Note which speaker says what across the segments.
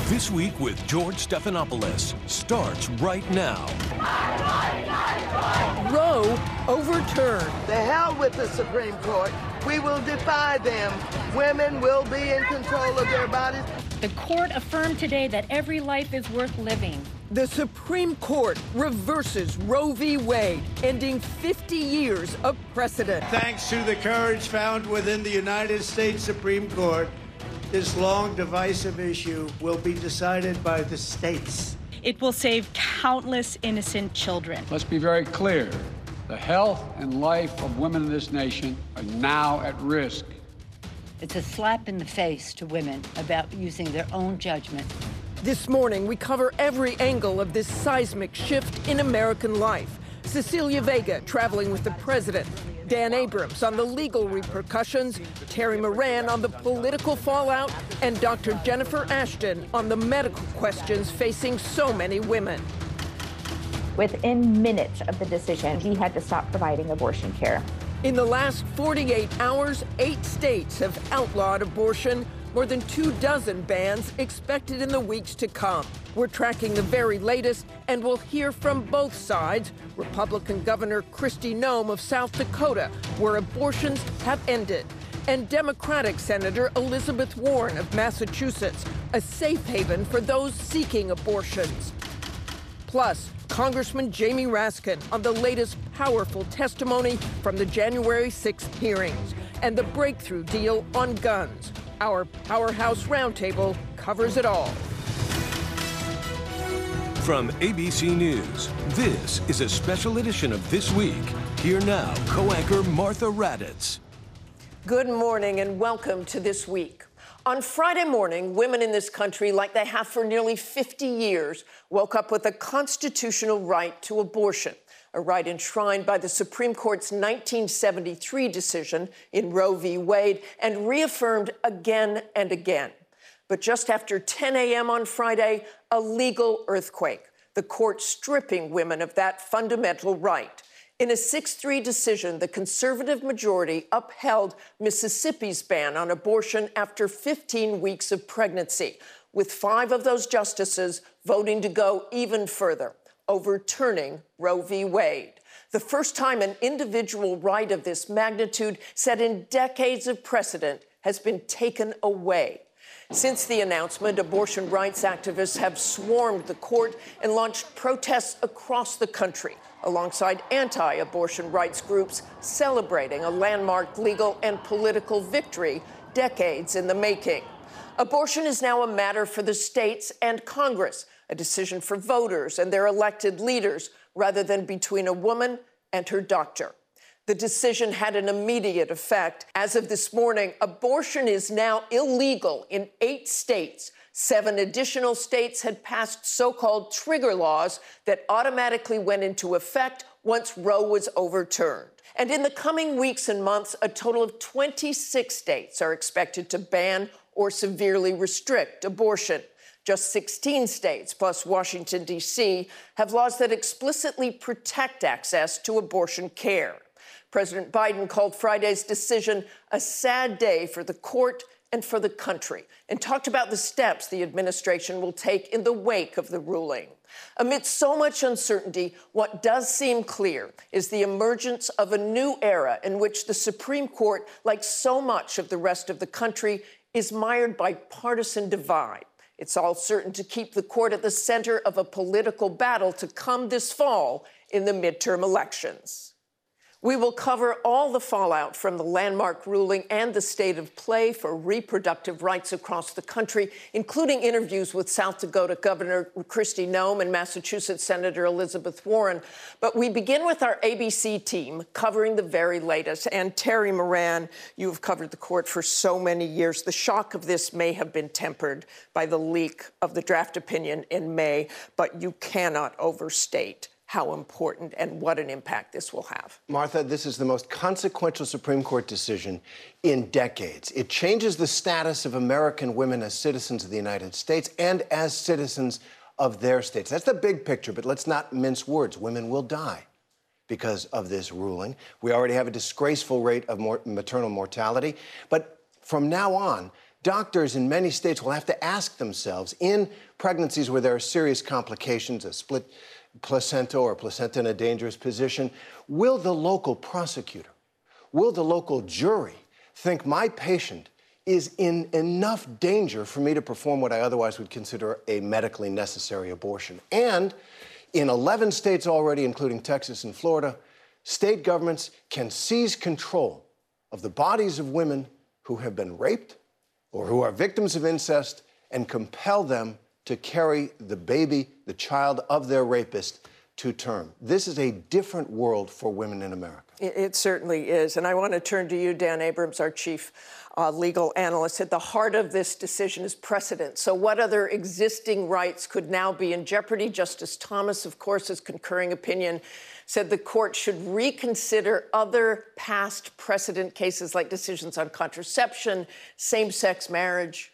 Speaker 1: This Week with George Stephanopoulos starts right now.
Speaker 2: Roe overturned.
Speaker 3: The hell with the Supreme Court. We will defy them. Women will be in control of their bodies.
Speaker 4: The court affirmed today that every life is worth living.
Speaker 2: The Supreme Court reverses Roe v. Wade, ending 50 years of precedent.
Speaker 5: Thanks to the courage found within the United States Supreme Court, this long divisive issue will be decided by the states.
Speaker 4: It will save countless innocent children.
Speaker 6: Let's be very clear. The health and life of women in this nation are now at risk.
Speaker 7: It's a slap in the face to women about using their own judgment.
Speaker 2: This morning, we cover every angle of this seismic shift in American life. Cecilia Vega traveling with the president, Dan Abrams on the legal repercussions, Terry Moran on the political fallout, and Dr. Jennifer Ashton on the medical questions facing so many women.
Speaker 8: Within minutes of the decision, he had to stop providing abortion care.
Speaker 2: In the last 48 hours, 8 states have outlawed abortion, more than 24 bans expected in the weeks to come. We're tracking the very latest, and we'll hear from both sides. Republican Governor Kristi Noem of South Dakota, where abortions have ended, and Democratic Senator Elizabeth Warren of Massachusetts, a safe haven for those seeking abortions. Plus, Congressman Jamie Raskin on the latest powerful testimony from the January 6th hearings and the breakthrough deal on guns. Our Powerhouse Roundtable covers it all.
Speaker 1: From ABC News, this is a special edition of This Week. Here now, co-anchor Martha Raddatz.
Speaker 2: Good morning and welcome to This Week. On Friday morning, women in this country, like they have for nearly 50 years, woke up with a constitutional right to abortion, a right enshrined by the Supreme Court's 1973 decision in Roe v. Wade and reaffirmed again and again. But just after 10 a.m. on Friday, a legal earthquake, the court stripping women of that fundamental right. In a 6-3 decision, the conservative majority upheld Mississippi's ban on abortion after 15 weeks of pregnancy, with 5 of those justices voting to go even further, overturning Roe v. Wade. The first time an individual right of this magnitude, set in decades of precedent, has been taken away. Since the announcement, abortion rights activists have swarmed the court and launched protests across the country, alongside anti-abortion rights groups celebrating a landmark legal and political victory decades in the making. Abortion is now a matter for the states and Congress, a decision for voters and their elected leaders, rather than between a woman and her doctor. The decision had an immediate effect. As of this morning, abortion is now illegal in 8 states. 7 additional states had passed so-called trigger laws that automatically went into effect once Roe was overturned. And in the coming weeks and months, a total of 26 states are expected to ban or severely restrict abortion. Just 16 states, plus Washington, D.C., have laws that explicitly protect access to abortion care. President Biden called Friday's decision a sad day for the court and for the country, and talked about the steps the administration will take in the wake of the ruling. Amidst so much uncertainty, what does seem clear is the emergence of a new era in which the Supreme Court, like so much of the rest of the country, is mired by partisan divide. It's all certain to keep the court at the center of a political battle to come this fall in the midterm elections. We will cover all the fallout from the landmark ruling and the state of play for reproductive rights across the country, including interviews with South Dakota Governor Kristi Noem and Massachusetts Senator Elizabeth Warren. But we begin with our ABC team covering the very latest. And Terry Moran, you have covered the court for so many years. The shock of this may have been tempered by the leak of the draft opinion in May, but you cannot overstate how important and what an impact this will have.
Speaker 9: Martha, this is the most consequential Supreme Court decision in decades. It changes the status of American women as citizens of the United States and as citizens of their states. That's the big picture, but let's not mince words. Women will die because of this ruling. We already have a disgraceful rate of maternal mortality. But from now on, doctors in many states will have to ask themselves, in pregnancies where there are serious complications, a split placenta or a placenta in a dangerous position, will the local prosecutor, will the local jury think my patient is in enough danger for me to perform what I otherwise would consider a medically necessary abortion? And in 11 states already, including Texas and Florida, state governments can seize control of the bodies of women who have been raped or who are victims of incest and compel them to carry the baby, the child of their rapist, to term. This is a different world for women in America.
Speaker 2: It certainly is. And I want to turn to you, Dan Abrams, our chief legal analyst. At the heart of this decision is precedent. So what other existing rights could now be in jeopardy? Justice Thomas, of course, his concurring opinion said the court should reconsider other past precedent cases like decisions on contraception, same-sex marriage.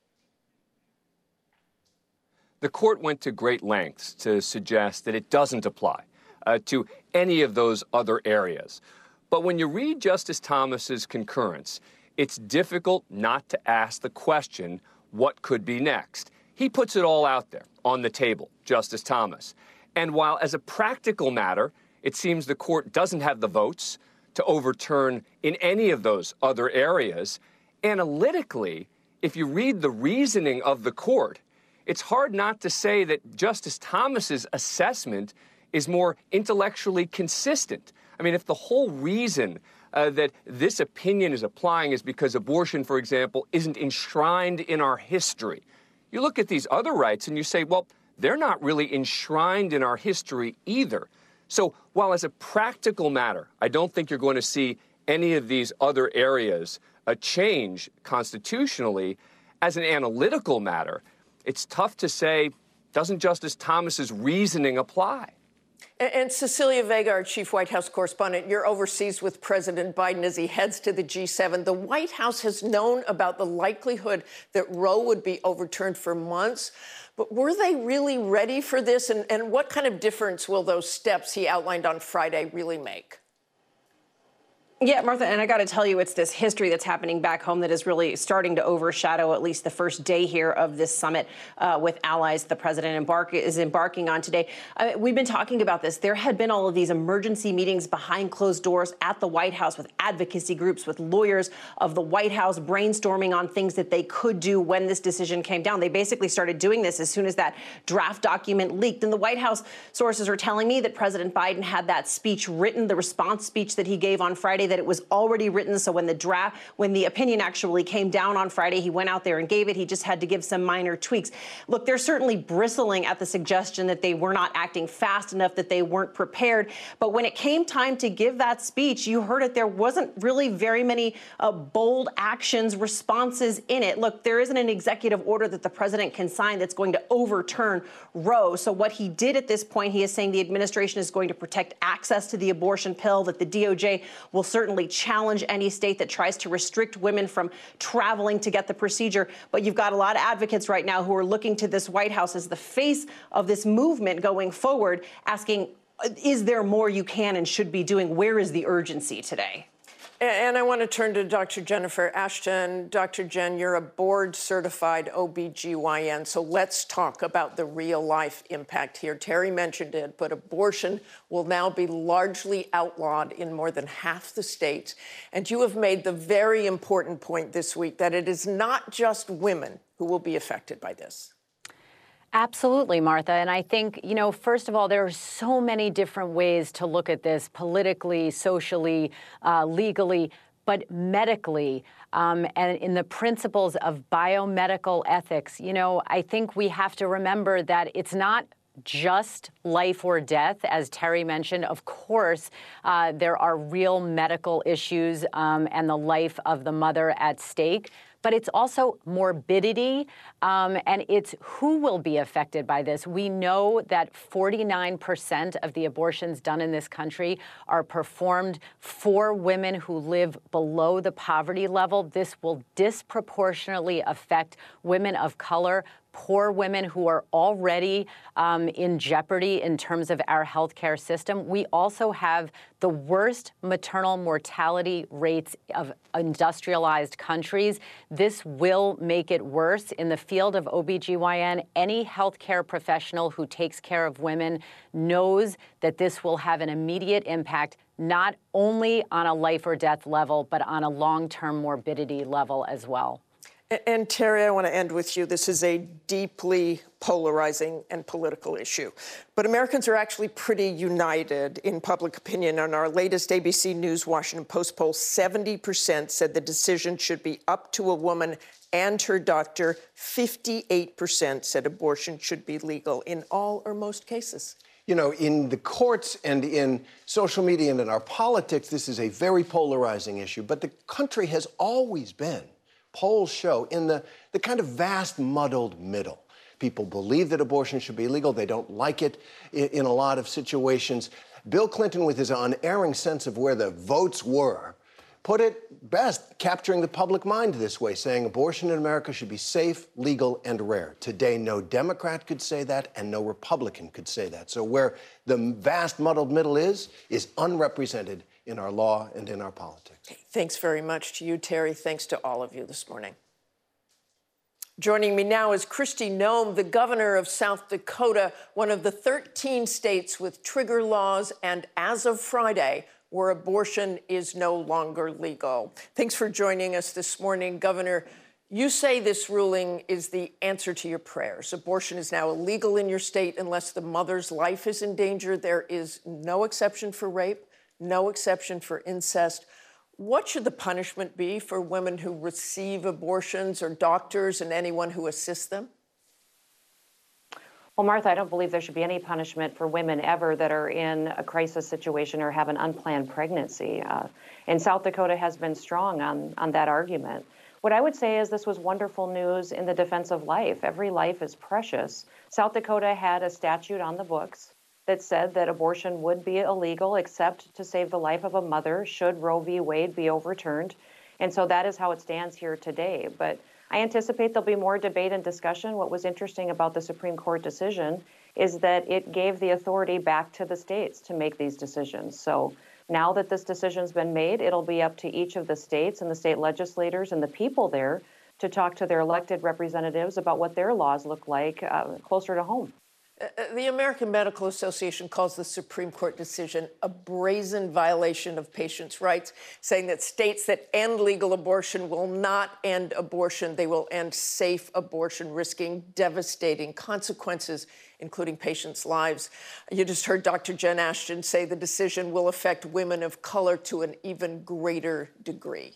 Speaker 10: The court went to great lengths to suggest that it doesn't apply to any of those other areas. But when you read Justice Thomas's concurrence, it's difficult not to ask the question, what could be next? He puts it all out there on the table, Justice Thomas. And while as a practical matter, it seems the court doesn't have the votes to overturn in any of those other areas, analytically, if you read the reasoning of the court, it's hard not to say that Justice Thomas's assessment is more intellectually consistent. I mean, if the whole reason that this opinion is applying is because abortion, for example, isn't enshrined in our history, you look at these other rights and you say, well, they're not really enshrined in our history either. So while as a practical matter, I don't think you're going to see any of these other areas change constitutionally, as an analytical matter, it's tough to say, doesn't Justice Thomas's reasoning apply?
Speaker 2: And Cecilia Vega, our chief White House correspondent, you're overseas with President Biden as he heads to the G7. The White House has known about the likelihood that Roe would be overturned for months. But were they really ready for this? And what kind of difference will those steps he outlined on Friday really make?
Speaker 11: Yeah, Martha, and I got to tell you, it's this history that's happening back home that is really starting to overshadow at least the first day here of this summit with allies the president is embarking on today. We've been talking about this. There had been all of these emergency meetings behind closed doors at the White House with advocacy groups, with lawyers of the White House brainstorming on things that they could do when this decision came down. They basically started doing this as soon as that draft document leaked. And the White House sources are telling me that President Biden had that speech written, the response speech that he gave on Friday, that it was already written. So when the opinion actually came down on Friday, he went out there and gave it. He just had to give some minor tweaks. Look, they're certainly bristling at the suggestion that they were not acting fast enough, that they weren't prepared. But when it came time to give that speech, you heard it. There wasn't really very many bold actions, responses in it. Look, there isn't an executive order that the president can sign that's going to overturn Roe. So what he did at this point, he is saying the administration is going to protect access to the abortion pill, that the DOJ will certainly challenge any state that tries to restrict women from traveling to get the procedure. But you've got a lot of advocates right now who are looking to this White House as the face of this movement going forward, asking, is there more you can and should be doing? Where is the urgency today?
Speaker 2: And I want to turn to Dr. Jennifer Ashton. Dr. Jen, you're a board-certified OBGYN, so let's talk about the real-life impact here. Terry mentioned it, but abortion will now be largely outlawed in more than half the states. And you have made the very important point this week that it is not just women who will be affected by this.
Speaker 12: Absolutely, Martha. And I think, first of all, there are so many different ways to look at this politically, socially, legally, but medically, and in the principles of biomedical ethics. I think we have to remember that it's not just life or death, as Terry mentioned. Of course, there are real medical issues and the life of the mother at stake. But it's also morbidity, and it's who will be affected by this. We know that 49% of the abortions done in this country are performed for women who live below the poverty level. This will disproportionately affect women of color, poor women who are already in jeopardy in terms of our healthcare system. We also have the worst maternal mortality rates of industrialized countries. This will make it worse. In the field of OBGYN, any healthcare professional who takes care of women knows that this will have an immediate impact, not only on a life or death level, but on a long-term morbidity level as well.
Speaker 2: And Terry, I want to end with you. This is a deeply polarizing and political issue. But Americans are actually pretty united in public opinion. On our latest ABC News Washington Post poll, 70% said the decision should be up to a woman and her doctor. 58% said abortion should be legal in all or most cases.
Speaker 9: You know, in the courts and in social media and in our politics, this is a very polarizing issue. But the country has always been, polls show, in the kind of vast muddled middle. People believe that abortion should be illegal. They don't like it in a lot of situations. Bill Clinton, with his unerring sense of where the votes were, put it best, capturing the public mind this way, saying abortion in America should be safe, legal, and rare. Today, no Democrat could say that, and no Republican could say that. So where the vast muddled middle is unrepresented in our law and in our politics.
Speaker 2: Thanks very much to you, Terry. Thanks to all of you this morning. Joining me now is Kristi Noem, the governor of South Dakota, one of the 13 states with trigger laws, and as of Friday, where abortion is no longer legal. Thanks for joining us this morning, Governor. You say this ruling is the answer to your prayers. Abortion is now illegal in your state unless the mother's life is in danger. There is no exception for rape, no exception for incest. What should the punishment be for women who receive abortions, or doctors and anyone who assists them?
Speaker 13: Well, Martha, I don't believe there should be any punishment for women ever that are in a crisis situation or have an unplanned pregnancy. And South Dakota has been strong on that argument. What I would say is this was wonderful news in the defense of life. Every life is precious. South Dakota had a statute on the books that said that abortion would be illegal except to save the life of a mother should Roe v. Wade be overturned. And so that is how it stands here today. But I anticipate there'll be more debate and discussion. What was interesting about the Supreme Court decision is that it gave the authority back to the states to make these decisions. So now that this decision's been made, it'll be up to each of the states and the state legislators and the people there to talk to their elected representatives about what their laws look like closer to home.
Speaker 2: The American Medical Association calls the Supreme Court decision a brazen violation of patients' rights, saying that states that end legal abortion will not end abortion. They will end safe abortion, risking devastating consequences, including patients' lives. You just heard Dr. Jen Ashton say the decision will affect women of color to an even greater degree.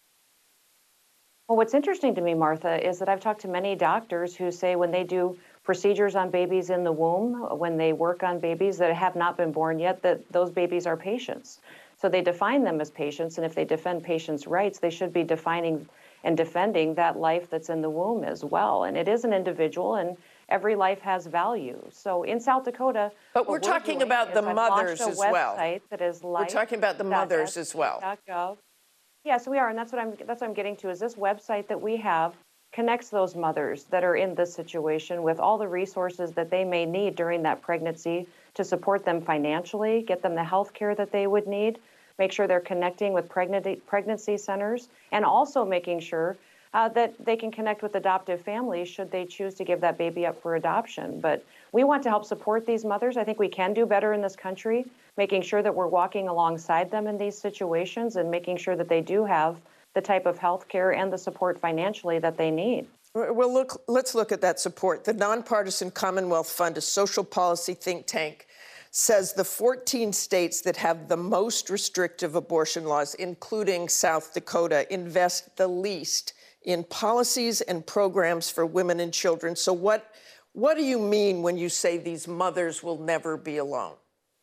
Speaker 13: Well, what's interesting to me, Martha, is that I've talked to many doctors who say when they do procedures on babies in the womb, when they work on babies that have not been born yet, that those babies are patients. So they define them as patients, and if they defend patients' rights, they should be defining and defending that life that's in the womb as well. And it is an individual, and every life has value. So in South Dakota,
Speaker 2: but we're talking about the mothers as well.
Speaker 13: That is
Speaker 2: we're talking about the mothers as well.
Speaker 13: Yes, we are, and that's what I'm getting to. Is this website that we have connects those mothers that are in this situation with all the resources that they may need during that pregnancy to support them financially, get them the health care that they would need, make sure they're connecting with pregnancy centers, and also making sure that they can connect with adoptive families should they choose to give that baby up for adoption. But we want to help support these mothers. I think we can do better in this country, making sure that we're walking alongside them in these situations and making sure that they do have the type of health care and the support financially that they need.
Speaker 2: Well, let's look at that support. The Nonpartisan Commonwealth Fund, a social policy think tank, says the 14 states that have the most restrictive abortion laws, including South Dakota, invest the least in policies and programs for women and children. So what do you mean when you say these mothers will never be alone?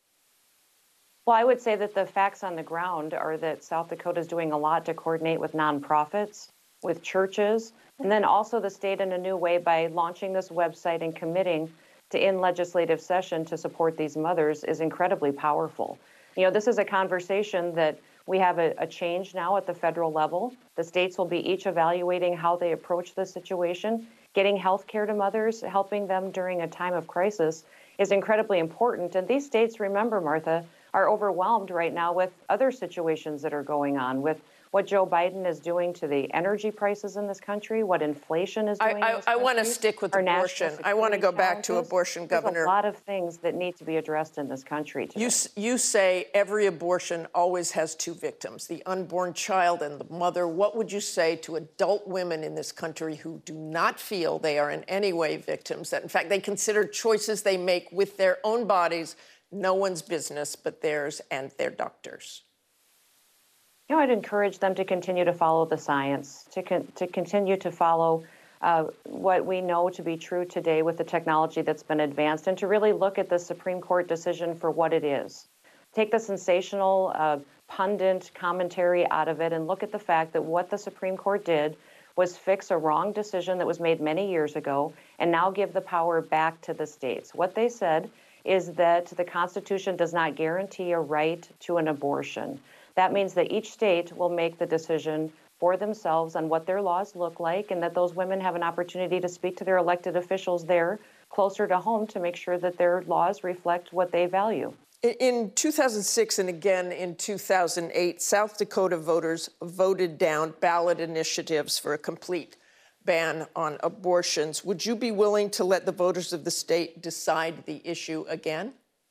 Speaker 13: Well, I would say that the facts on the ground are that South Dakota is doing a lot to coordinate with nonprofits, with churches, and then also the state in a new way by launching this website and committing to in legislative session to support these mothers is incredibly powerful. You know, this is a conversation that we have a change now at the federal level. The states will be each evaluating how they approach this situation, getting health care to mothers, helping them during a time of crisis is incredibly important. And these states, remember, Martha, are overwhelmed right now with other situations that are going on, with what Joe Biden is doing to the energy prices in this country, what inflation is doing in this country.
Speaker 2: I want to stick with abortion. I want to go back to abortion, Governor.
Speaker 13: There's a lot of things that need to be addressed in this country today.
Speaker 2: You say every abortion always has two victims, the unborn child and the mother. What would you say to adult women in this country who do not feel they are in any way victims, that in fact they consider choices they make with their own bodies no one's business but theirs and their doctors?
Speaker 13: You know, I'd encourage them to continue to follow the science, to continue to follow what we know to be true today with the technology that's been advanced, and to really look at the Supreme Court decision for what it is. Take the sensational pundit commentary out of it and look at the fact that what the Supreme Court did was fix a wrong decision that was made many years ago and now give the power back to the states. What they said is that the Constitution does not guarantee a right to an abortion. That means that each state will make the decision for themselves on what their laws look like, and that those women have an opportunity to speak to their elected officials there closer to home to make sure that their laws reflect what they value.
Speaker 2: In 2006 and again in 2008, South Dakota voters voted down ballot initiatives for a complete ban on abortions. Would you be willing to let the voters of the state decide the issue again?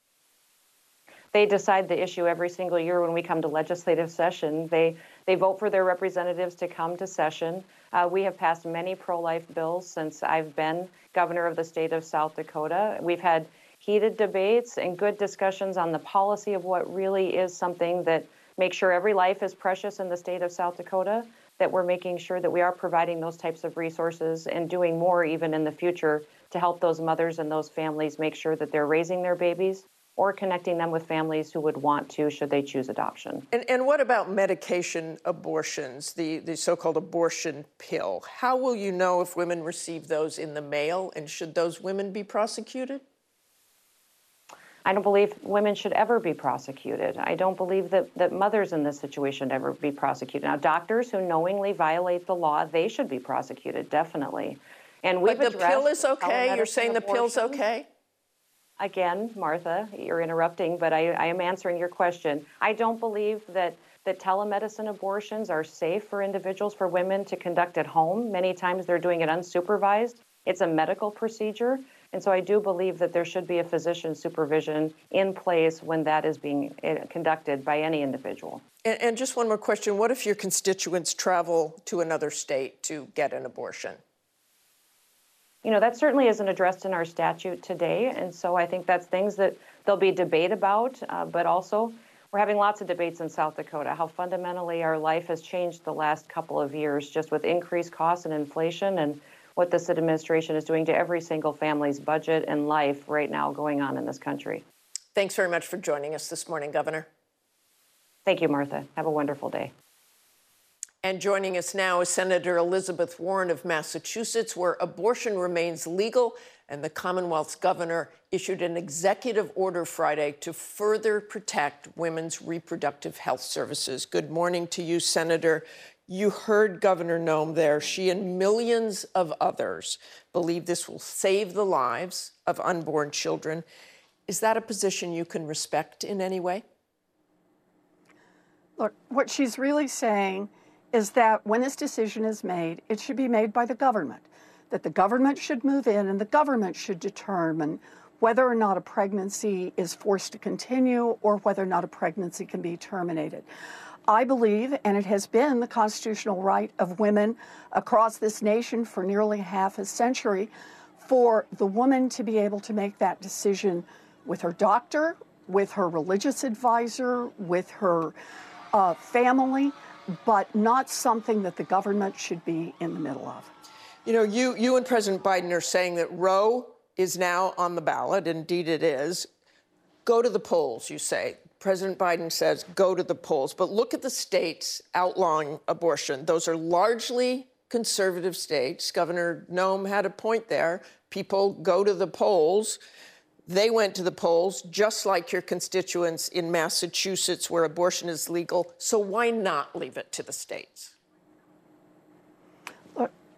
Speaker 13: They decide the issue every single year when we come to legislative session. They vote for their representatives to come to session. We have passed many pro-life bills since I've been governor of the state of South Dakota. We've had heated debates and good discussions on the policy of what really is something that makes sure every life is precious in the state of South Dakota, that we're making sure that we are providing those types of resources and doing more even in the future to help those mothers and those families make sure that they're raising their babies or connecting them with families who would want to, should they choose adoption.
Speaker 2: And what about medication abortions, the so-called abortion pill? How will you know if women receive those in the mail, and should those women be prosecuted?
Speaker 13: I don't believe women should ever be prosecuted. I don't believe that mothers in this situation ever be prosecuted. Now, doctors who knowingly violate the law, they should be prosecuted, definitely. And we've
Speaker 2: But the pill is okay? You're saying the pill's okay?
Speaker 13: Again, Martha, you're interrupting, but I am answering your question. I don't believe that telemedicine abortions are safe for individuals, for women to conduct at home. Many times they're doing it unsupervised. It's a medical procedure. And so I do believe that there should be a physician supervision in place when that is being conducted by any individual.
Speaker 2: And just one more question. What if your constituents travel to another state to get an abortion?
Speaker 13: You know, that certainly isn't addressed in our statute today. And so I think that's things that there'll be debate about. But also, we're having lots of debates in South Dakota, how fundamentally our life has changed the last couple of years, just with increased costs and inflation, and what this administration is doing to every single family's budget and life right now going on in this country.
Speaker 2: Thanks very much for joining us this morning, Governor.
Speaker 13: Thank you, Martha. Have a wonderful day.
Speaker 2: And joining us now is Senator Elizabeth Warren of Massachusetts, where abortion remains legal, and the Commonwealth's governor issued an executive order Friday to further protect women's reproductive health services. Good morning to you, Senator. You heard Governor Noem there. She and millions of others believe this will save the lives of unborn children. Is that a position you can respect in any way?
Speaker 14: Look, what she's really saying is that when this decision is made, it should be made by the government, that the government should move in and the government should determine whether or not a pregnancy is forced to continue or whether or not a pregnancy can be terminated. I believe, and it has been the constitutional right of women across this nation for nearly half a century, for the woman to be able to make that decision with her doctor, with her religious advisor, with her family, but not something that the government should be in the middle of.
Speaker 2: You know, you and President Biden are saying that Roe is now on the ballot. Indeed it is. Go to the polls, you say. President Biden says go to the polls. But look at the states outlawing abortion. Those are largely conservative states. Governor Noem had a point there. People go to the polls. They went to the polls, just like your constituents in Massachusetts, where abortion is legal. So why not leave it to the states?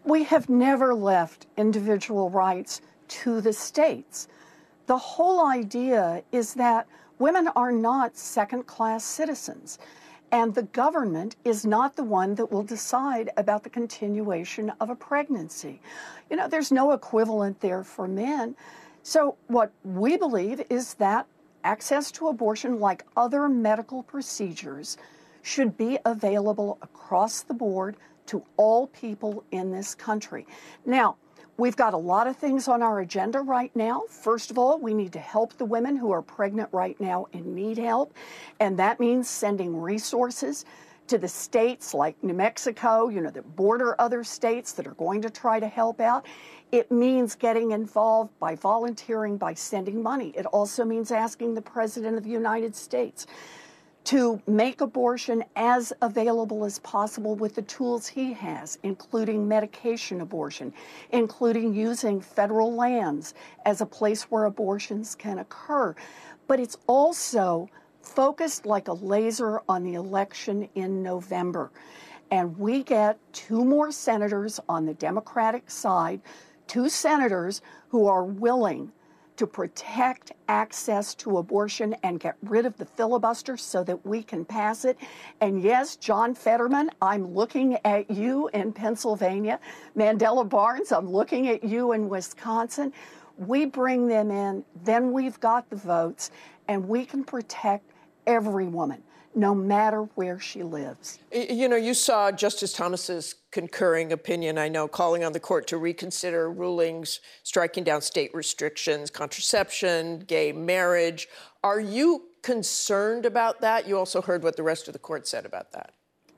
Speaker 14: We have never left individual rights to the states. The whole idea is that women are not second-class citizens, and the government is not the one that will decide about the continuation of a pregnancy. You know, there's no equivalent there for men. So what we believe is that access to abortion, like other medical procedures, should be available across the board to all people in this country. Now, we've got a lot of things on our agenda right now. First of all, we need to help the women who are pregnant right now and need help. And that means sending resources to the states like New Mexico, you know, that border other states that are going to try to help out. It means getting involved by volunteering, by sending money. It also means asking the President of the United States to make abortion as available as possible with the tools he has, including medication abortion, including using federal lands as a place where abortions can occur. But it's also focused like a laser on the election in November. And we get 2 more senators on the Democratic side, 2 senators who are willing to protect access to abortion and get rid of the filibuster so that we can pass it. And yes, John Fetterman, I'm looking at you in Pennsylvania. Mandela Barnes, I'm looking at you in Wisconsin. We bring them in, then we've got the votes, and we can protect every woman, no matter where she lives.
Speaker 2: You know, you saw Justice Thomas's concurring opinion, I know, calling on the court to reconsider rulings striking down state restrictions, contraception, gay marriage. Are you concerned about that? You also heard what the rest of the court said about that.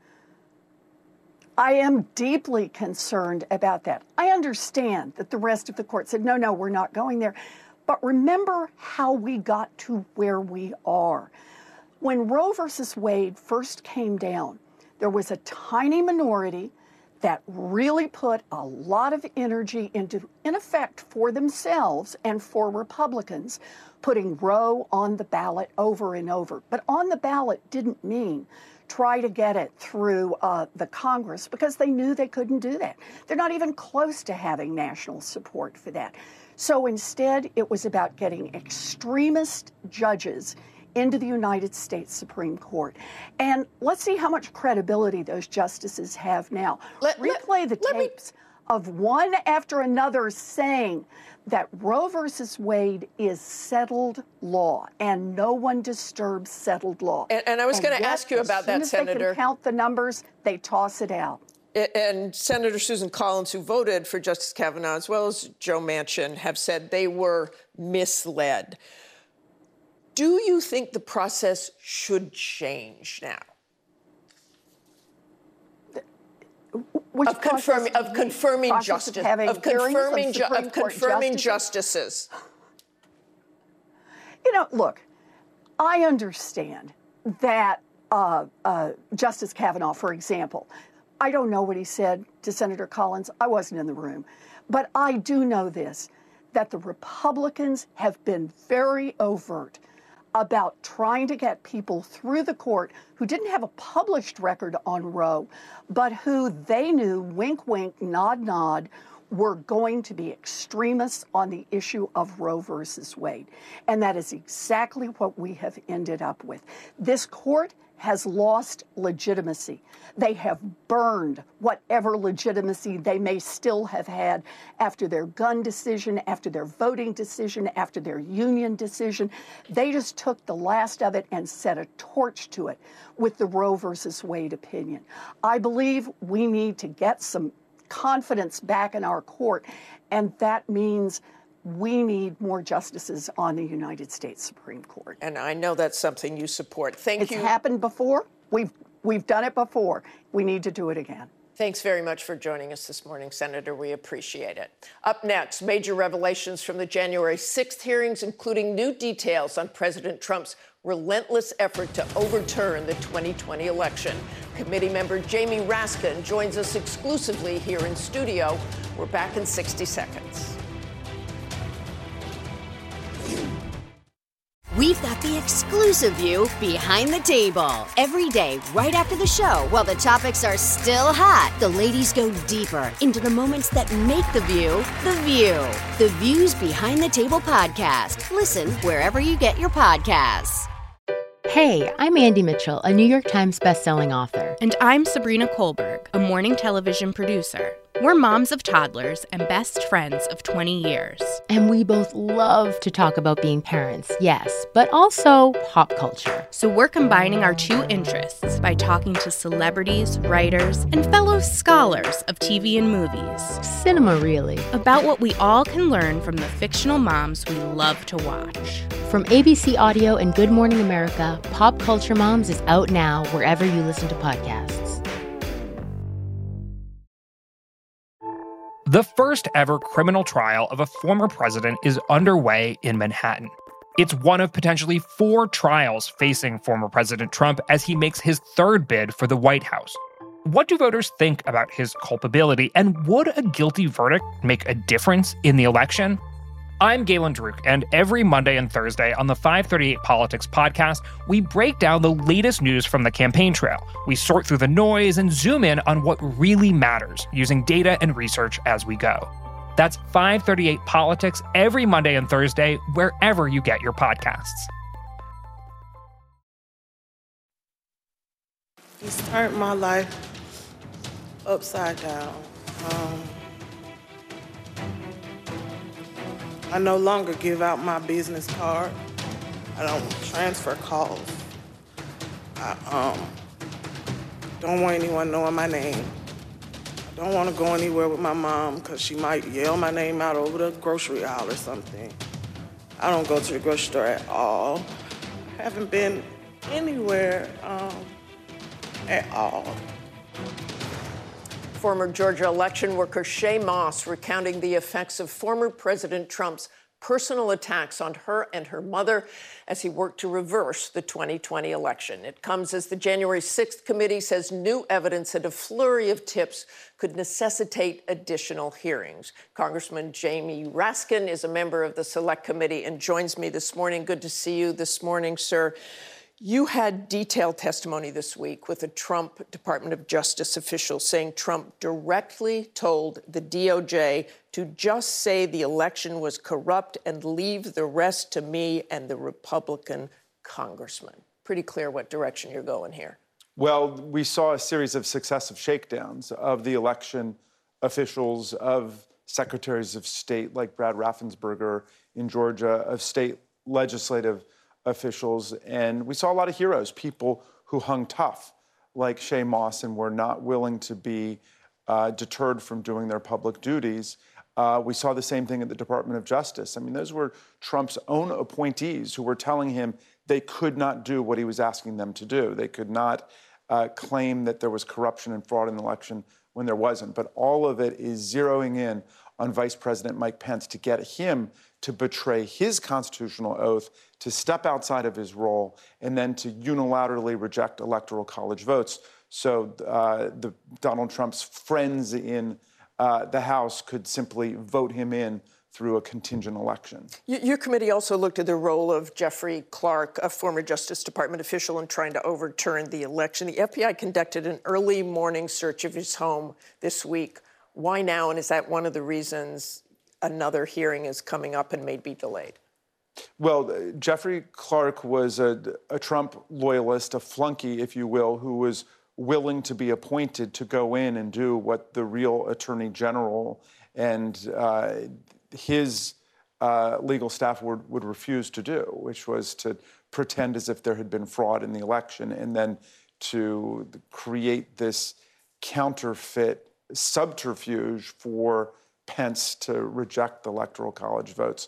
Speaker 14: I am deeply concerned about that. I understand that the rest of the court said, no, we're not going there. But remember how we got to where we are. When Roe versus Wade first came down, there was a tiny minority that really put a lot of energy into, in effect, for themselves and for Republicans, putting Roe on the ballot over and over. But on the ballot didn't mean try to get it through the Congress, because they knew they couldn't do that. They're not even close to having national support for that. So instead, it was about getting extremist judges into the United States Supreme Court. And let's see how much credibility those justices have now. Replay the tapes of one after another saying that Roe versus Wade is settled law and no one disturbs settled law.
Speaker 2: And I was going to ask you about that, Senator.
Speaker 14: As soon as they can count the numbers, they toss it out.
Speaker 2: And Senator Susan Collins, who voted for Justice Kavanaugh, as well as Joe Manchin, have said they were misled. Do you think the process should change now?
Speaker 14: Of
Speaker 2: confirming justices.
Speaker 14: You know, look, I understand that Justice Kavanaugh, for example, I don't know what he said to Senator Collins. I wasn't in the room. But I do know this, that the Republicans have been very overt about trying to get people through the court who didn't have a published record on Roe, but who they knew, wink, wink, nod, nod, were going to be extremists on the issue of Roe versus Wade. And that is exactly what we have ended up with. This court has lost legitimacy. They have burned whatever legitimacy they may still have had after their gun decision, after their voting decision, after their union decision. They just took the last of it and set a torch to it with the Roe versus Wade opinion. I believe we need to get some confidence back in our court, and that means we need more justices on the United States Supreme Court.
Speaker 2: And I know that's something you support. Thank you.
Speaker 14: It's happened before. We've done it before. We need to do it again.
Speaker 2: Thanks very much for joining us this morning, Senator. We appreciate it. Up next, major revelations from the January 6th hearings, including new details on President Trump's relentless effort to overturn the 2020 election. Committee member Jamie Raskin joins us exclusively here in studio. We're back in 60 seconds.
Speaker 15: We We've got the exclusive view behind the table. Every day, right after the show, while the topics are still hot, the ladies go deeper into the moments that make the View the View. The View's Behind the Table podcast. Listen wherever you get your podcasts.
Speaker 16: Hey, I'm Andy Mitchell, a New York Times bestselling author.
Speaker 17: And I'm Sabrina Kohlberg, a morning television producer. We're moms of toddlers and best friends of 20 years.
Speaker 16: And we both love to talk about being parents, yes, but also pop culture.
Speaker 17: So we're combining our two interests by talking to celebrities, writers, and fellow scholars of TV and movies.
Speaker 16: Cinema, really.
Speaker 17: About what we all can learn from the fictional moms we love to watch.
Speaker 16: From ABC Audio and Good Morning America, Pop Culture Moms is out now wherever you listen to podcasts.
Speaker 18: The first ever criminal trial of a former president is underway in Manhattan. It's one of potentially 4 trials facing former President Trump as he makes his third bid for the White House. What do voters think about his culpability, and would a guilty verdict make a difference in the election? I'm Galen Druk, and every Monday and Thursday on the 538 Politics podcast, we break down the latest news from the campaign trail. We sort through the noise and zoom in on what really matters, using data and research as we go. That's 538 Politics every Monday and Thursday, wherever you get your podcasts.
Speaker 19: He's turned my life upside down. I no longer give out my business card. I don't transfer calls. I don't want anyone knowing my name. I don't want to go anywhere with my mom because she might yell my name out over the grocery aisle or something. I don't go to the grocery store at all. I haven't been anywhere at all.
Speaker 2: Former Georgia election worker Shaye Moss recounting the effects of former President Trump's personal attacks on her and her mother as he worked to reverse the 2020 election. It comes as the January 6th committee says new evidence and a flurry of tips could necessitate additional hearings. Congressman Jamie Raskin is a member of the Select Committee and joins me this morning. Good to see you this morning, sir. You had detailed testimony this week with a Trump Department of Justice official saying Trump directly told the DOJ to just say the election was corrupt and leave the rest to me and the Republican congressman. Pretty clear what direction you're going here.
Speaker 20: Well, we saw a series of successive shakedowns of the election officials, of secretaries of state like Brad Raffensperger in Georgia, of state legislative officials, and we saw a lot of heroes, people who hung tough, like Shaye Moss, and were not willing to be deterred from doing their public duties. We saw the same thing at the Department of Justice. I mean, those were Trump's own appointees who were telling him they could not do what he was asking them to do. They could not claim that there was corruption and fraud in the election when there wasn't. But all of it is zeroing in on Vice President Mike Pence to get him to betray his constitutional oath, to step outside of his role, and then to unilaterally reject Electoral College votes. So Donald Trump's friends in the House could simply vote him in through a contingent election.
Speaker 2: Your committee also looked at the role of Jeffrey Clark, a former Justice Department official, in trying to overturn the election. The FBI conducted an early morning search of his home this week. Why now, and is that one of the reasons another hearing is coming up and may be delayed?
Speaker 20: Well, Jeffrey Clark was a Trump loyalist, a flunky, if you will, who was willing to be appointed to go in and do what the real attorney general and his legal staff would refuse to do, which was to pretend as if there had been fraud in the election and then to create this counterfeit subterfuge for Pence to reject the Electoral College votes.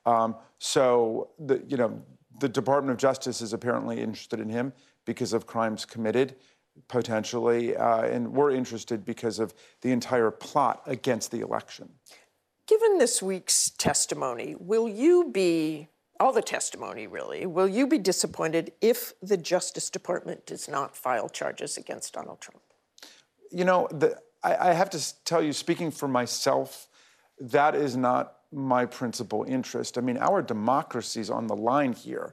Speaker 20: So the Department of Justice is apparently interested in him because of crimes committed, potentially, and we're interested because of the entire plot against the election.
Speaker 2: Given this week's testimony, will you be disappointed if the Justice Department does not file charges against Donald Trump?
Speaker 20: You know, I have to tell you, speaking for myself, that is not my principal interest. I mean, our democracy's on the line here.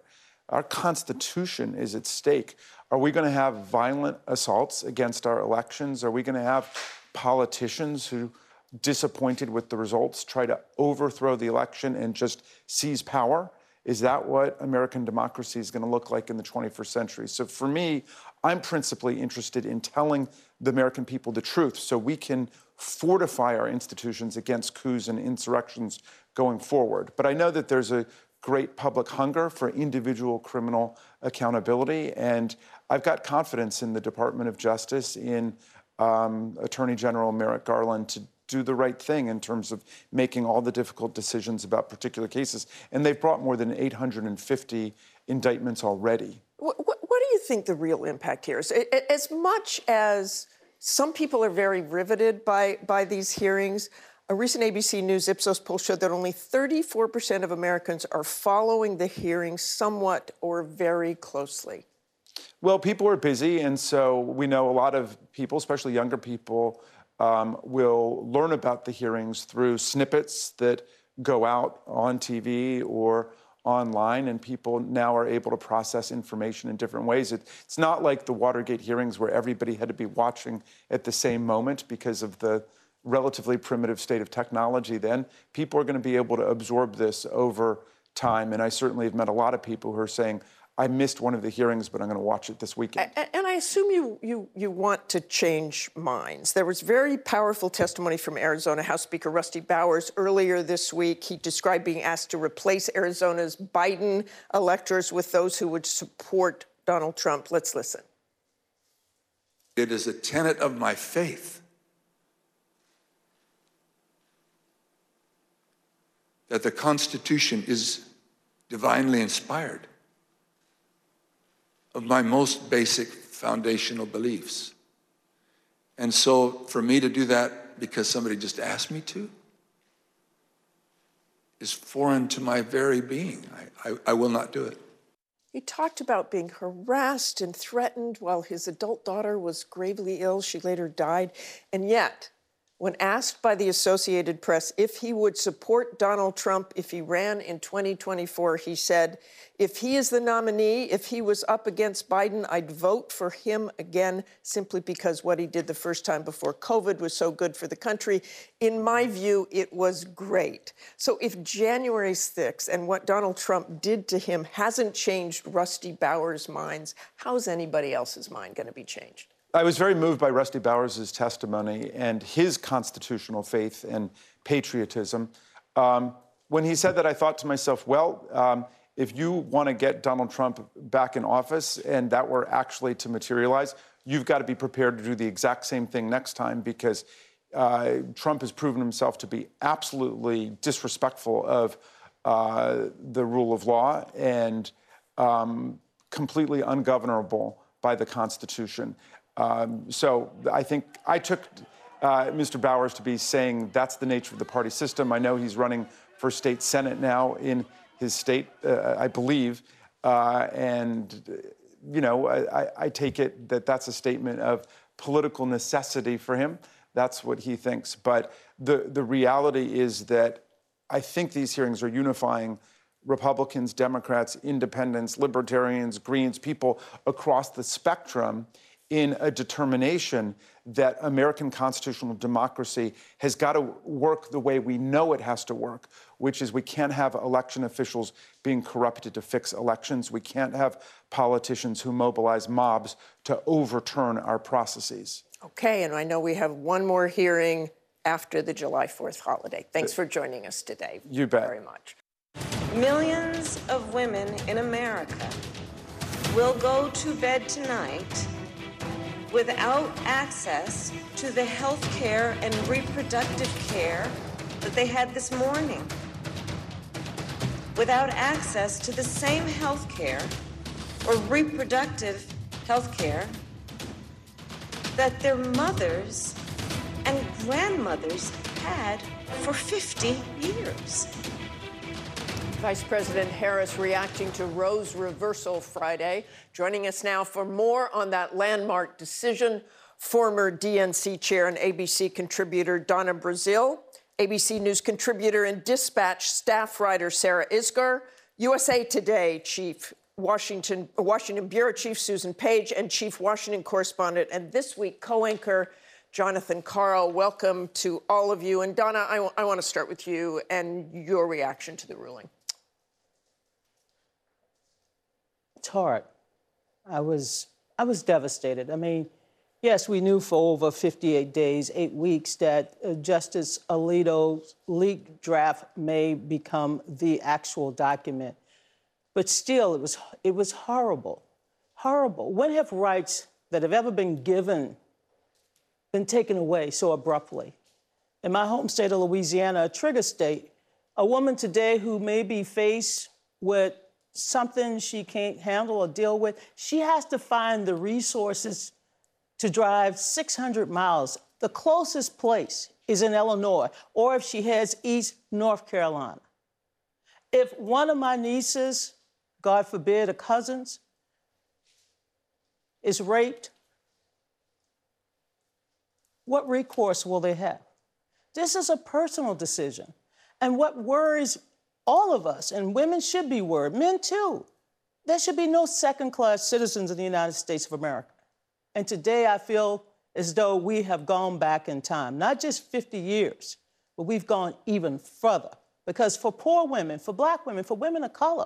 Speaker 20: Our Constitution is at stake. Are we going to have violent assaults against our elections? Are we going to have politicians who, disappointed with the results, try to overthrow the election and just seize power? Is that what American democracy is going to look like in the 21st century? So for me, I'm principally interested in telling the American people the truth so we can fortify our institutions against coups and insurrections going forward. But I know that there's a great public hunger for individual criminal accountability, and I've got confidence in the Department of Justice, in Attorney General Merrick Garland, to do the right thing in terms of making all the difficult decisions about particular cases. And they've brought more than 850 indictments already.
Speaker 2: What do you think the real impact here is? As much as some people are very riveted by these hearings, a recent ABC News Ipsos poll showed that only 34% of Americans are following the hearings somewhat or very closely.
Speaker 20: Well, people are busy, and so we know a lot of people, especially younger people, will learn about the hearings through snippets that go out on TV or online, and people now are able to process information in different ways. It's not like the Watergate hearings where everybody had to be watching at the same moment because of the relatively primitive state of technology then. People are going to be able to absorb this over time, and I certainly have met a lot of people who are saying, I missed one of the hearings, but I'm going to watch it this weekend.
Speaker 2: And I assume you want to change minds. There was very powerful testimony from Arizona House Speaker Rusty Bowers earlier this week. He described being asked to replace Arizona's Biden electors with those who would support Donald Trump. Let's listen.
Speaker 21: It is a tenet of my faith that the Constitution is divinely inspired of my most basic foundational beliefs. And so for me to do that because somebody just asked me to is foreign to my very being. I will not do it.
Speaker 2: He talked about being harassed and threatened while his adult daughter was gravely ill. She later died. And yet, when asked by the Associated Press if he would support Donald Trump if he ran in 2024, he said, if he is the nominee, if he was up against Biden, I'd vote for him again simply because what he did the first time before COVID was so good for the country. In my view, it was great. So if January 6th and what Donald Trump did to him hasn't changed Rusty Bowers' minds, how's anybody else's mind going to be changed?
Speaker 20: I was very moved by Rusty Bowers' testimony and his constitutional faith and patriotism. When he said that, I thought to myself, well, if you want to get Donald Trump back in office and that were actually to materialize, you've got to be prepared to do the exact same thing next time, because Trump has proven himself to be absolutely disrespectful of the rule of law and completely ungovernable by the Constitution. So I think I took Mr. Bowers to be saying that's the nature of the party system. I know he's running for state senate now in his state, I believe. And, you know, I take it that that's a statement of political necessity for him. That's what he thinks. But the reality is that I think these hearings are unifying Republicans, Democrats, independents, libertarians, Greens, people across the spectrum in a determination that American constitutional democracy has got to work the way we know it has to work, which is we can't have election officials being corrupted to fix elections. We can't have politicians who mobilize mobs to overturn our processes.
Speaker 2: Okay, and I know we have one more hearing after the July 4th holiday. Thanks for joining us today.
Speaker 20: You bet.
Speaker 2: Very much.
Speaker 22: Millions of women in America will go to bed tonight without access to the health care and reproductive care that they had this morning, without access to the same health care or reproductive health care that their mothers and grandmothers had for 50 years.
Speaker 2: Vice President Harris reacting to Roe's reversal Friday. Joining us now for more on that landmark decision, former DNC chair and ABC contributor Donna Brazile, ABC News contributor and Dispatch staff writer Sarah Isgur, USA Today chief Washington Bureau Chief Susan Page and Chief Washington Correspondent, and this week co-anchor Jonathan Karl. Welcome to all of you. And Donna, I want to start with you and your reaction to the ruling.
Speaker 3: It's hard. I was devastated. I mean, yes, we knew for over 58 days, 8 weeks, that Justice Alito's leaked draft may become the actual document. But still, it was horrible, horrible. When have rights that have ever been given been taken away so abruptly? In my home state of Louisiana, a trigger state, a woman today who may be faced with something she can't handle or deal with, she has to find the resources to drive 600 miles. The closest place is in Illinois, or if she heads east, North Carolina. If one of my nieces, God forbid, or cousins, is raped, what recourse will they have? This is a personal decision. And what worries all of us, and women should be worried, men too, there should be no second-class citizens in the United States of America. And today I feel as though we have gone back in time, not just 50 years, but we've gone even further. Because for poor women, for Black women, for women of color,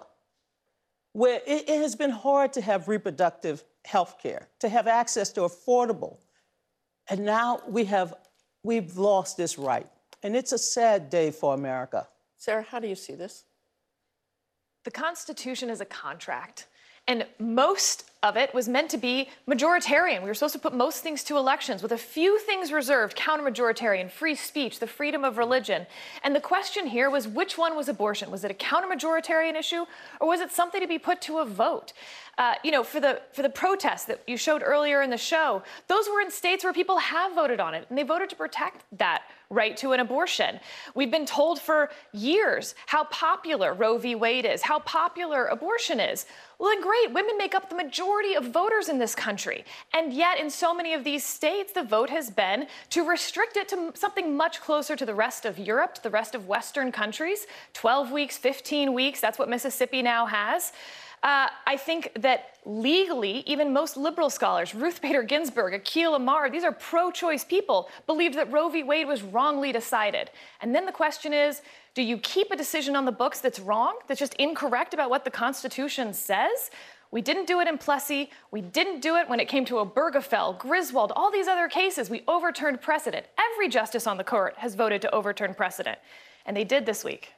Speaker 3: where it has been hard to have reproductive health care, to have access to affordable. And now we've lost this right. And it's a sad day for America.
Speaker 2: Sarah, how do you see this?
Speaker 5: The Constitution is a contract, and most of it was meant to be majoritarian. We were supposed to put most things to elections, with a few things reserved: counter-majoritarian, free speech, the freedom of religion. And the question here was, which one was abortion? Was it a counter-majoritarian issue, or was it something to be put to a vote? For the protests that you showed earlier in the show, those were in states where people have voted on it, and they voted to protect that right to an abortion. We've been told for years how popular Roe v. Wade is, how popular abortion is. Well, then great, women make up the majority of voters in this country. And yet, in so many of these states, the vote has been to restrict it to something much closer to the rest of Europe, to the rest of Western countries. 12 weeks, 15 weeks, that's what Mississippi now has. I think that legally, even most liberal scholars, Ruth Bader Ginsburg, Akhil Amar, these are pro-choice people, believed that Roe v. Wade was wrongly decided. And then the question is, do you keep a decision on the books that's wrong, that's just incorrect about what the Constitution says? We didn't do it in Plessy. We didn't do it when it came to Obergefell, Griswold, all these other cases. We overturned precedent. Every justice on the court has voted to overturn precedent. And they did this week.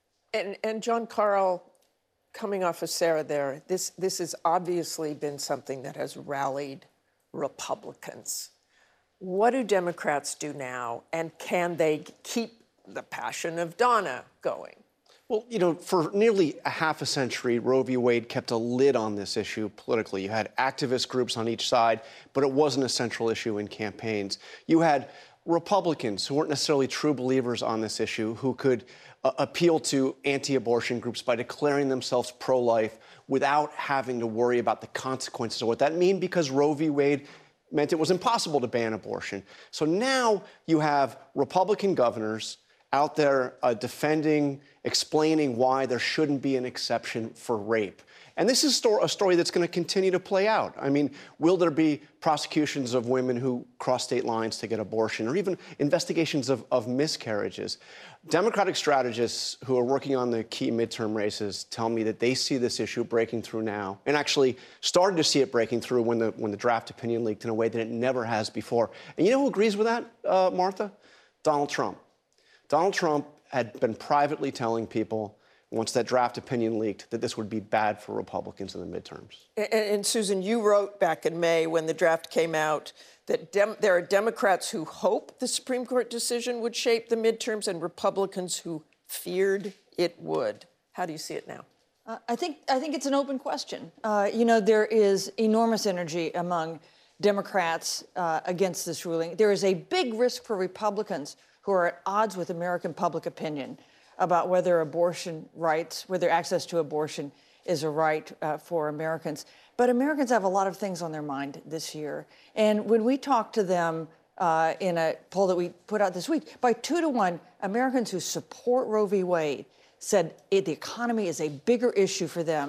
Speaker 2: And John Karl, coming off of Sarah there, this has obviously been something that has rallied Republicans. What do Democrats do now, and can they keep the passion of Donna going?
Speaker 23: Well, for nearly a half a century, Roe v. Wade kept a lid on this issue politically. You had activist groups on each side, but it wasn't a central issue in campaigns. You had Republicans who weren't necessarily true believers on this issue who could appeal to anti-abortion groups by declaring themselves pro-life without having to worry about the consequences of what that means, because Roe v. Wade meant it was impossible to ban abortion. So now you have Republican governors out there defending, explaining why there shouldn't be an exception for rape. And this is a story that's going to continue to play out. I mean, will there be prosecutions of women who cross state lines to get abortion, or even investigations of miscarriages? Democratic strategists who are working on the key midterm races tell me that they see this issue breaking through now, and actually started to see it breaking through when the draft opinion leaked in a way that it never has before. And you know who agrees with that, Martha? Donald Trump. Donald Trump had been privately telling people, once that draft opinion leaked, that this would be bad for Republicans in the midterms.
Speaker 2: And Susan, you wrote back in May when the draft came out that there are Democrats who hope the Supreme Court decision would shape the midterms and Republicans who feared it would. How do you see it now?
Speaker 24: I think it's an open question. There is enormous energy among Democrats against this ruling. There is a big risk for Republicans who are at odds with American public opinion about whether abortion rights, whether access to abortion is a right for Americans. But Americans have a lot of things on their mind this year. And when we talk to them in a poll that we put out this week, by 2-to-1, Americans who support Roe v. Wade said the economy is a bigger issue for them.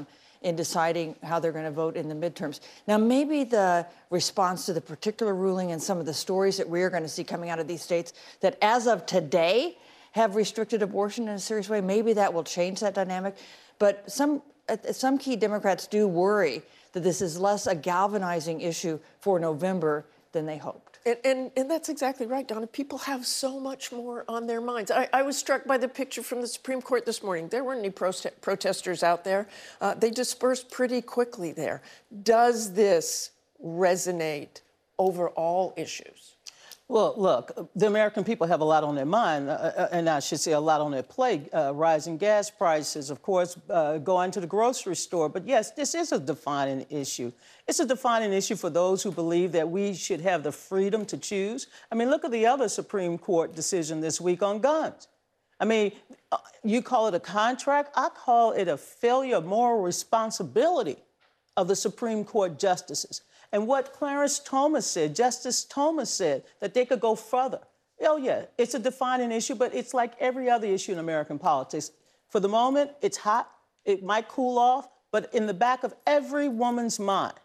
Speaker 24: in deciding how they're going to vote in the midterms. Now, maybe the response to the particular ruling and some of the stories that we're going to see coming out of these states that as of today have restricted abortion in a serious way, maybe that will change that dynamic. But some key Democrats do worry that this is less a galvanizing issue for November than they hoped.
Speaker 2: And that's exactly right, Donna. People have so much more on their minds. I was struck by the picture from the Supreme Court this morning. There weren't any protesters out there. They dispersed pretty quickly there. Does this resonate over all issues?
Speaker 3: Well, look, the American people have a lot on their mind, and I should say a lot on their plate. Rising gas prices, of course, going to the grocery store. But yes, this is a defining issue. It's a defining issue for those who believe that we should have the freedom to choose. I mean, look at the other Supreme Court decision this week on guns. I mean, you call it a contract. I call it a failure of moral responsibility of the Supreme Court justices. And what Clarence Thomas said, Justice Thomas said, that they could go further. Oh, yeah, it's a defining issue, but it's like every other issue in American politics. For the moment, it's hot. It might cool off, but in the back of every woman's mind,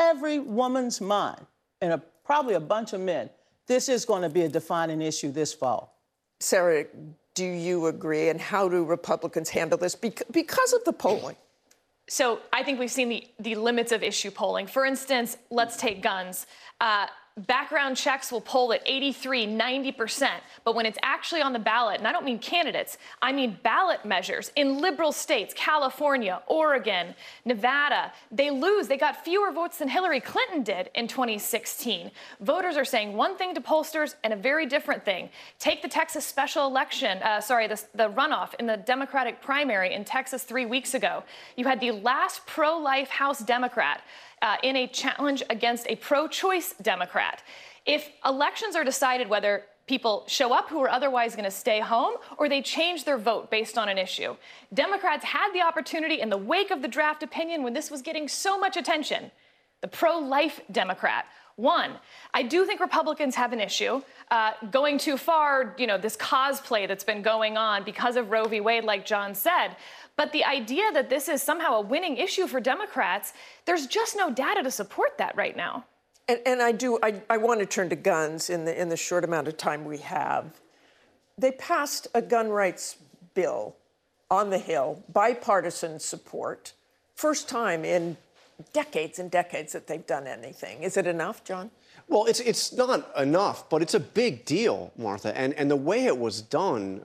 Speaker 3: and probably a bunch of men, this is going to be a defining issue this fall.
Speaker 2: Sarah, do you agree? And how do Republicans handle this because of the polling?
Speaker 5: So I think we've seen the limits of issue polling. For instance, let's take guns. Background checks will poll at 83, 90%. But when it's actually on the ballot, and I don't mean candidates, I mean ballot measures in liberal states, California, Oregon, Nevada, they lose. They got fewer votes than Hillary Clinton did in 2016. Voters are saying one thing to pollsters and a very different thing. Take the Texas special election, the runoff in the Democratic primary in Texas 3 weeks ago. You had the last pro-life House Democrat in a challenge against a pro-choice Democrat. If elections are decided whether people show up who are otherwise going to stay home or they change their vote based on an issue, Democrats had the opportunity in the wake of the draft opinion when this was getting so much attention. The pro-life Democrat won. I do think Republicans have an issue. Going too far, this cosplay that's been going on because of Roe v. Wade, like John said. But the idea that this is somehow a winning issue for Democrats, there's just no data to support that right now.
Speaker 2: And I want to turn to guns in the short amount of time we have. They passed a gun rights bill on the Hill, bipartisan support. First time in decades and decades that they've done anything. Is it enough, John?
Speaker 23: Well, it's not enough, but it's a big deal, Martha. And the way it was done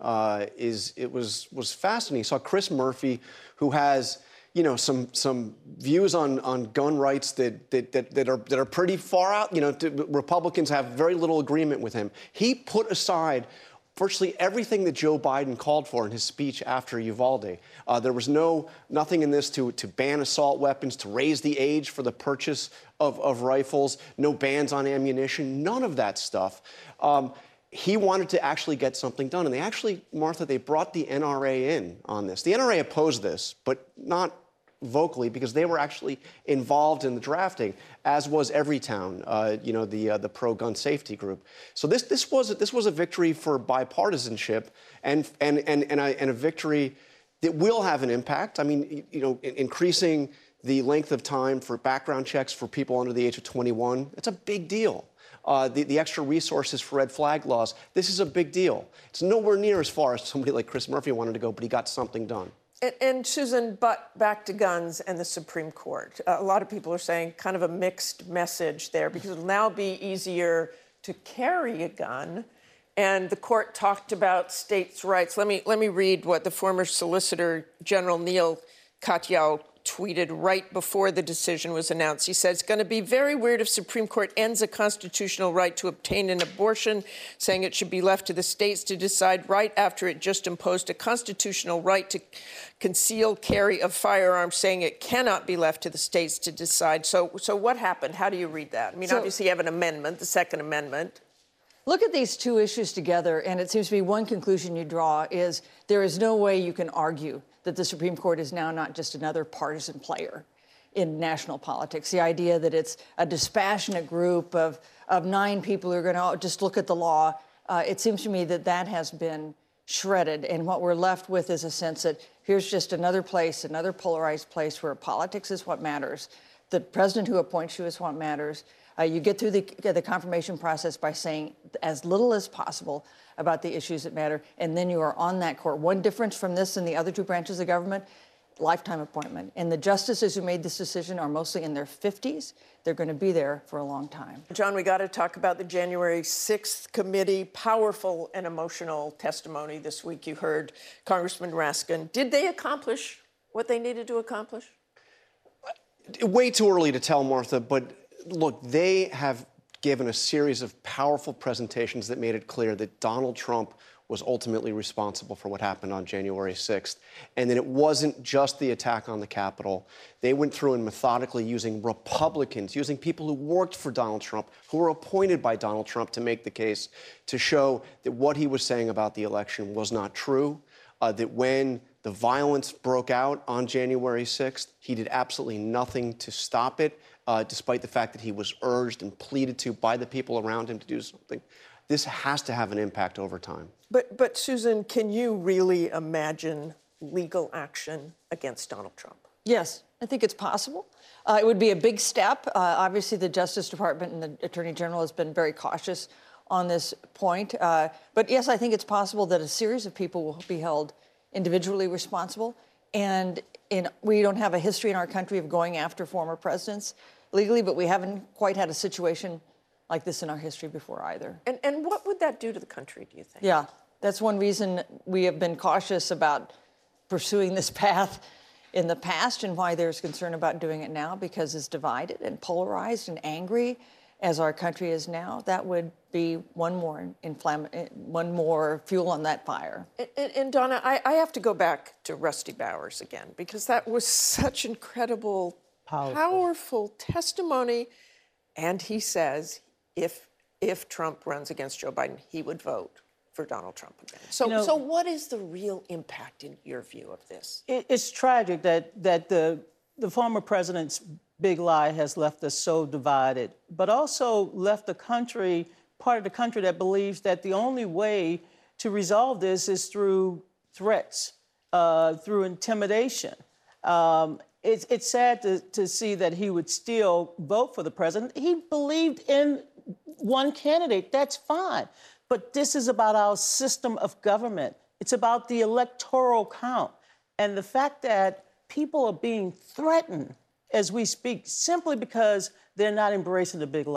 Speaker 23: was fascinating. You saw Chris Murphy, who has some views on gun rights that are pretty far out. Republicans have very little agreement with him. He put aside virtually everything that Joe Biden called for in his speech after Uvalde. There was nothing in this to ban assault weapons, to raise the age for the purchase of rifles, no bans on ammunition, none of that stuff. He wanted to actually get something done. And they actually, Martha, they brought the NRA in on this. The NRA opposed this, but not vocally, because they were actually involved in the drafting, as was Everytown, the pro-gun safety group. So this was a victory for bipartisanship and a victory that will have an impact. I mean, increasing the length of time for background checks for people under the age of 21, it's a big deal. The extra resources for red flag laws, this is a big deal. It's nowhere near as far as somebody like Chris Murphy wanted to go, but he got something done.
Speaker 2: And Susan, but back to guns and the Supreme Court. A lot of people are saying kind of a mixed message there, because it'll now be easier to carry a gun. And the court talked about states' rights. Let me read what the former Solicitor General Neil Katyal tweeted right before the decision was announced. He said, it's going to be very weird if Supreme Court ends a constitutional right to obtain an abortion, saying it should be left to the states to decide right after it just imposed a constitutional right to conceal carry of firearms, saying it cannot be left to the states to decide. So what happened? How do you read that? I mean, obviously you have an amendment, the Second Amendment.
Speaker 24: Look at these two issues together, and it seems to me one conclusion you draw is there is no way you can argue that the Supreme Court is now not just another partisan player in national politics. The idea that it's a dispassionate group of 9 people who are going to just look at the law, it seems to me that has been shredded. And what we're left with is a sense that here's just another place, another polarized place where politics is what matters. The president who appoints you is what matters. You get through the confirmation process by saying as little as possible about the issues that matter, and then you are on that court. One difference from this and the other two branches of government, lifetime appointment. And the justices who made this decision are mostly in their 50s. They're going to be there for a long time.
Speaker 2: John, we got to talk about the January 6th committee. Powerful and emotional testimony this week. You heard Congressman Raskin. Did they accomplish what they needed to accomplish?
Speaker 23: Way too early to tell, Martha, but look, they have given a series of powerful presentations that made it clear that Donald Trump was ultimately responsible for what happened on January 6th. And that it wasn't just the attack on the Capitol. They went through and methodically using Republicans, using people who worked for Donald Trump, who were appointed by Donald Trump to make the case, to show that what he was saying about the election was not true, that when the violence broke out on January 6th, he did absolutely nothing to stop it, despite the fact that he was urged and pleaded to by the people around him to do something. This has to have an impact over time.
Speaker 2: But Susan, can you really imagine legal action against Donald Trump?
Speaker 24: Yes, I think it's possible. It would be a big step. Obviously, the Justice Department and the Attorney General has been very cautious on this point. But yes, I think it's possible that a series of people will be held individually responsible. And we don't have a history in our country of going after former presidents legally, but we haven't quite had a situation like this in our history before either.
Speaker 2: And what would that do to the country, do you think?
Speaker 24: Yeah, that's one reason we have been cautious about pursuing this path in the past and why there's concern about doing it now, because it's divided and polarized and angry as our country is now. That would be one more fuel on that fire.
Speaker 2: And Donna, I have to go back to Rusty Bowers again, because that was such incredible, powerful testimony. And he says if Trump runs against Joe Biden, he would vote for Donald Trump again. So what is the real impact, in your view, of this?
Speaker 3: It's tragic that the former president's big lie has left us so divided, but also left the country, part of the country that believes that the only way to resolve this is through threats, through intimidation. It's sad to see that he would still vote for the president. He believed in one candidate. That's fine. But this is about our system of government. It's about the electoral count. And the fact that people are being threatened as we speak simply because they're not embracing the big lie.